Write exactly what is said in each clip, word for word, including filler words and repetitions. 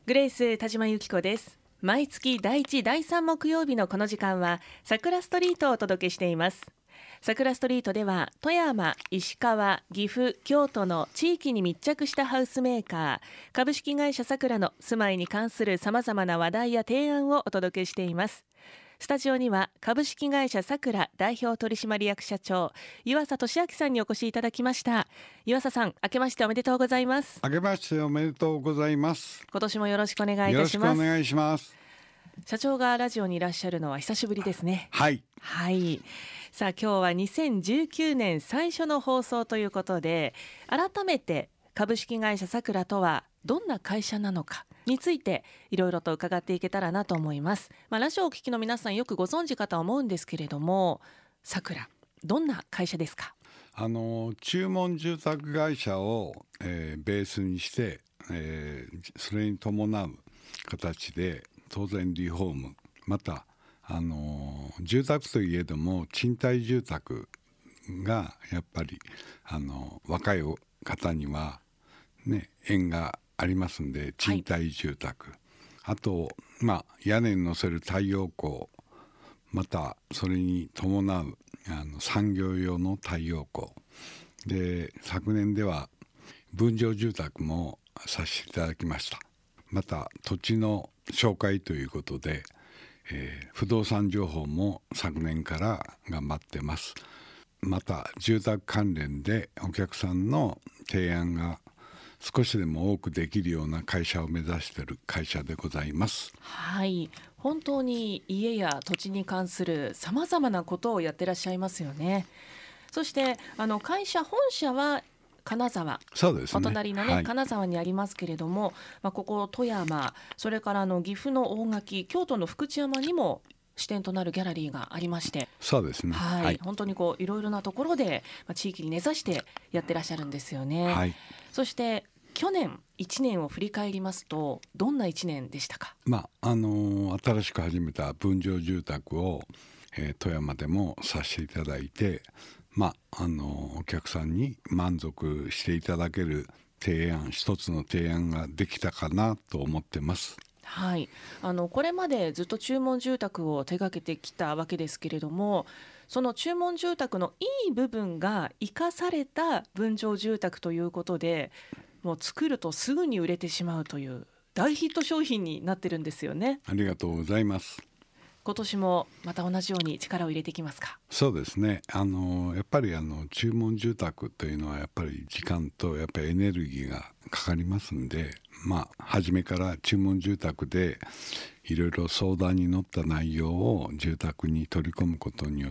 グレイス田島由紀子です。毎月だいいち、だいさん木曜日のこの時間は桜ストリートをお届けしています。桜ストリートでは富山、石川、岐阜、京都の地域に密着したハウスメーカー株式会社さくらの住まいに関するさまざまな話題や提案をお届けしています。スタジオには株式会社さくら代表取締役社長湯浅俊明さんにお越しいただきました。湯浅さん、明けましておめでとうございます。 明けましておめでとうございます。 今年もよろしくお願いいたします。 よろしくお願いします。 社長がラジオにいらっしゃるのは久しぶりですね。 はいはい。さあ今日はにせんじゅうきゅうねん最初の放送ということで、改めて株式会社さくらとはどんな会社なのかについていろいろと伺っていけたらなと思います。まあ、ラジオをお聞きの皆さんよくご存知かと思うんですけれども、さくらどんな会社ですか？ あの注文住宅会社を、えー、ベースにして、えー、それに伴う形で当然リフォーム、またあの住宅といえども賃貸住宅がやっぱりあの若い方にはね縁がありますんで、賃貸住宅、はい、あと、まあ、屋根に乗せる太陽光、またそれに伴うあの産業用の太陽光で、昨年では分譲住宅もさせていただきました。また土地の紹介ということで、えー、不動産情報も昨年から頑張ってます。また住宅関連でお客さんの提案が少しでも多くできるような会社を目指している会社でございます。 はい、本当に家や土地に関するさまざまなことをやってらっしゃいますよね。そしてあの会社本社は金沢、 そうですね、 お隣の、ねはい、 金沢にありますけれども、まあ、ここ富山、それからあの岐阜の大垣、京都の福知山にも支店となるギャラリーがありまして、 そうですね、 はいはい、 本当にこういろいろなところで、まあ、地域に根ざしてやってらっしゃるんですよね。はい、そして去年いちねんを振り返りますとどんないちねんでしたか？ まああのー、新しく始めた分譲住宅を、えー、富山でもさせていただいて、まああのー、お客さんに満足していただける提案、一つの提案ができたかなと思ってます。 はい、あのこれまでずっと注文住宅を手掛けてきたわけですけれども、その注文住宅のいい部分が生かされた分譲住宅ということで、もう作るとすぐに売れてしまうという大ヒット商品になってるんですよね。 ありがとうございます。 今年もまた同じように力を入れていきますか？ そうですね、あのやっぱりあの注文住宅というのはやっぱり時間とやっぱりエネルギーがかかりますんで、まあ初めから注文住宅でいろいろ相談に乗った内容を住宅に取り込むことによって、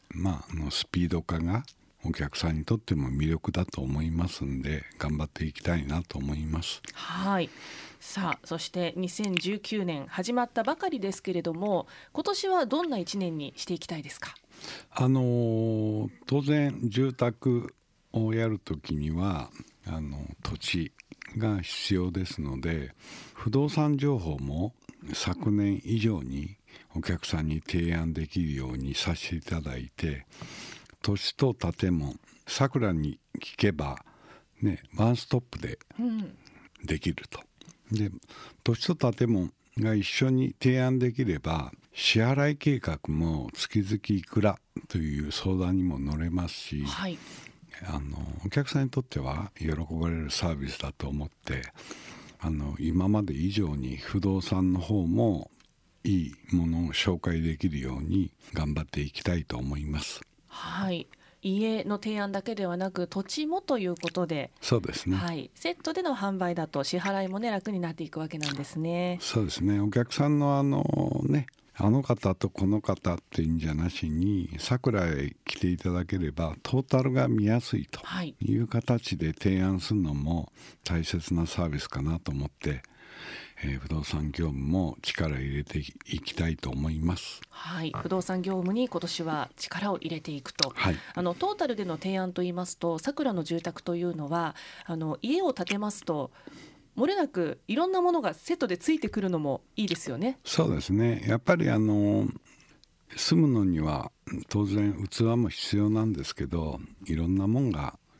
まあ、あのスピード化がお客さんにとっても魅力だと思いますんで、頑張っていきたいなと思います。 はい、さあそしてにせんじゅうきゅうねん始まったばかりですけれども、今年はどんないちねんにしていきたいですか？ あの当然住宅をやるときにはあの土地が必要ですので、不動産情報も昨年以上にお客さんに提案できるようにさせていただいて、土地と建物、さくらに聞けば、ね、ワンストップでできると、うん、で土地と建物が一緒に提案できれば支払い計画も月々いくらという相談にも乗れますし、はい、あのお客さんにとっては喜ばれるサービスだと思って、あの今まで以上に不動産の方もいいものを紹介できるように頑張っていきたいと思います。 はい、家の提案だけではなく土地もということで、 そうですね、 はい、セットでの販売だと支払いも、ね、楽になっていくわけなんですね。 そうですね、お客さんのあのねあの方とこの方っていうんじゃなしに、さくらへ来ていただければトータルが見やすいという形で提案するのも大切なサービスかなと思って、えー、不動産業務も力を入れていきたいと思います。 はい、不動産業務に今年は力を入れていくと、はい、あのトータルでの提案といいますと、さくらの住宅というのはあの家を建てますと漏れなくいろんなものがセットでついてくるのもいいですよね。 そうですね、やっぱりあの住むのには当然器も必要なんですけど、いろんなもんが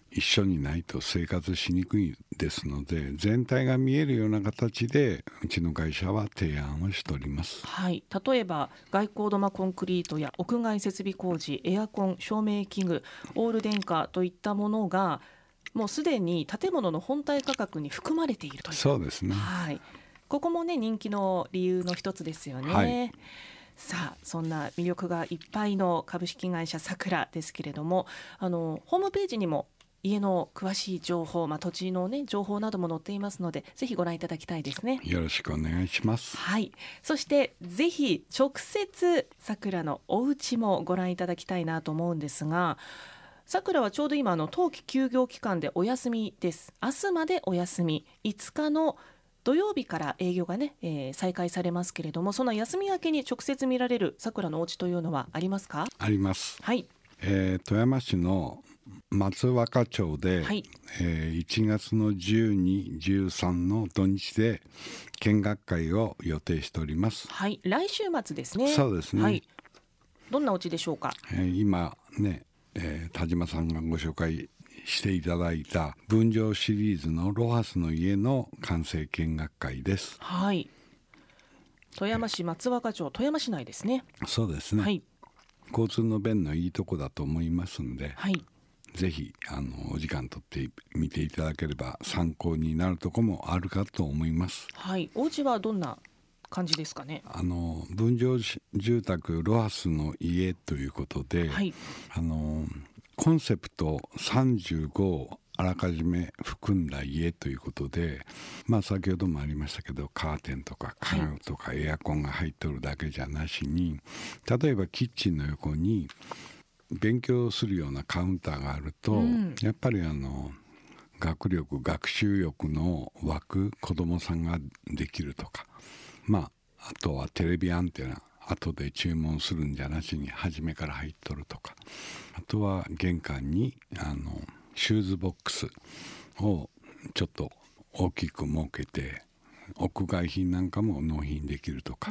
一緒にないと生活しにくいですので、全体が見えるような形でうちの会社は提案をしております。 はい、例えば外光土間コンクリートや屋外設備工事、エアコン、照明器具、オール電化といったものがもうすでに建物の本体価格に含まれているという。 そうですね、 はい、ここもね人気の理由の一つですよね。はい、さあそんな魅力がいっぱいの株式会社さくらですけれども、あのホームページにも家の詳しい情報、まあ、土地の、ね、情報なども載っていますので、ぜひご覧いただきたいですね。 よろしくお願いします。 はい、そしてぜひ直接さくらのお家もご覧いただきたいなと思うんですが、さくらはちょうど今の冬季休業期間でお休みです。明日までお休み、いつかの土曜日から営業がね、えー、再開されますけれども、その休み明けに直接見られるさくらのお家というのはありますか？ あります。 はい、 えー、富山市の松若町で、 はい、 えー、いちがつのじゅうに、じゅうさんの土日で見学会を予定しております。 はい、来週末ですね。 そうですね、 はい、どんなお家でしょうか？ えー、今ね、えー、田島さんがご紹介していただいた分譲シリーズのロハスの家の完成見学会です。 はい、富山市松若町、富山市内ですね。 そうですね、はい、交通の便のいいとこだと思いますんで、はい、ぜひあのお時間とって見ていただければ参考になるところもあるかと思います。 はい、お家はどんな感じですかね？ あの分譲住宅ロハスの家ということで、はい、あのコンセプトさんじゅうごをあらかじめ含んだ家ということで、まあ、先ほどもありましたけどカーテンとか家具とかエアコンが入っとるだけじゃなしに、例えばキッチンの横に勉強するようなカウンターがあると、うん、やっぱりあの学力学習欲の湧く子どもさんができるとか、まあ、あとはテレビアンテナ後で注文するんじゃなしに初めから入っとるとか、あとは玄関にあのシューズボックスをちょっと大きく設けて屋外品なんかも納品できるとか、うん、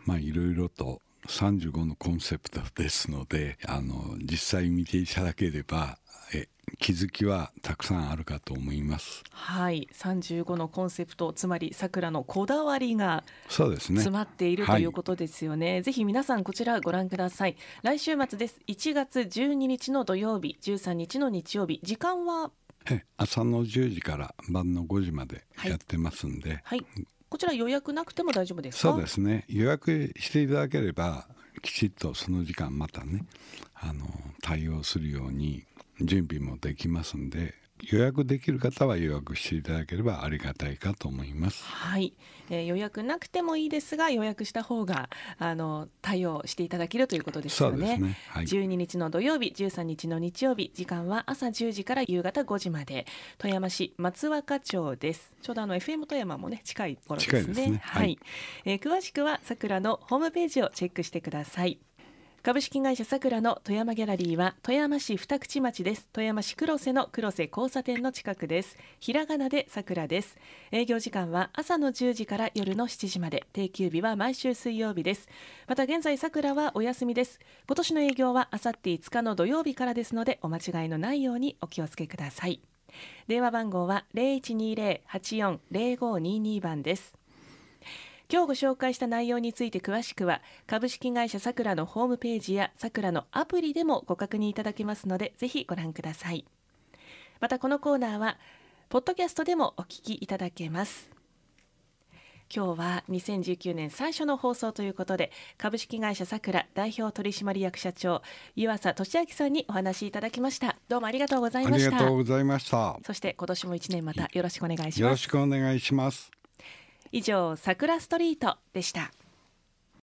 まあいろいろとさんじゅうごのコンセプトですので、あの実際見ていただければえ気づきはたくさんあるかと思います。 はい、さんじゅうごのコンセプト、つまりさくらのこだわりが詰まっている、ね、ということですよね。はい、ぜひ皆さんこちらご覧ください。来週末です。いちがつじゅうににちの土曜日、じゅうさんにちの日曜日、時間はえ朝のじゅうじから晩のごじまでやってますんで、 はいはい、こちら予約なくても大丈夫ですか？ そうですね、予約していただければきちっとその時間またねあの対応するように準備もできますんで、予約できる方は予約していただければありがたいかと思います。 はい、えー、予約なくてもいいですが予約した方があの対応していただけるということですよね。 そうですね、はい、 じゅうににちの土曜日、じゅうさんにちの日曜日、時間は朝じゅうじから夕方ごじまで、富山市松若町です。ちょうどあの エフエム 富山もね近い頃ですね。 近いですね、 はいはい、えー、詳しくはさくらのホームページをチェックしてください。株式会社さくらの富山ギャラリーは富山市二口町です。富山市黒瀬の黒瀬交差点の近くです。ひらがなでさくらです。営業時間は朝のじゅうじから夜のしちじまで、定休日は毎週水曜日です。また現在さくらはお休みです。今年の営業はあさっていつかの土曜日からですのでお間違いのないようにお気をつけください。電話番号は ゼロいちにゼロ はちよん ゼロごにに 番です。今日ご紹介した内容について詳しくは株式会社さくらのホームページやさくらのアプリでもご確認いただけますので、ぜひご覧ください。またこのコーナーはポッドキャストでもお聞きいただけます。今日はにせんじゅうきゅうねん最初の放送ということで、株式会社さくら代表取締役社長湯浅俊明さんにお話しいただきました。どうもありがとうございました。 ありがとうございました。 そして今年もいちねんまたよろしくお願いします。 よろしくお願いします。 以上、さくらストリートでした。